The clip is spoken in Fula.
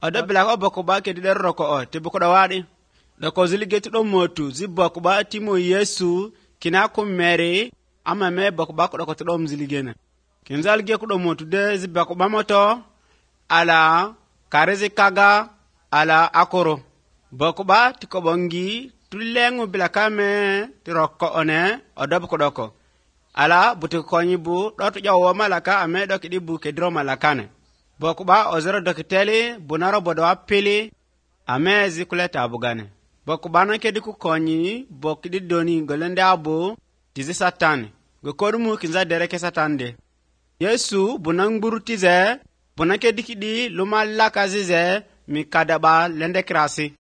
Oda bila ko boko ba ke der roko o te boko da wadi. Da ko zili getu do motu zi boko ba timo Yesu kina ko mere ama me boko ba ko do ko to dom zili gena. Kin zal ge ko do motu de zi boko ba moto ala karezi kaga ala akoro. Boko ba ti ko bongi tulengu bila kame ti roko one oda boko doko. Ala buti konyi bu do to jawo malaka ame do kidi bu ke dro malakane. Boko ba ozero dokiteli bunaro bodo apili ame zikuleta abugane. Boko ba na kedi ku konyi bok di doni golende abu tizi satani. Gokorumu kinza dereke satande. Yesu bunangburu tize bunake dikidi luma lakazize mi kadaba lende krasi.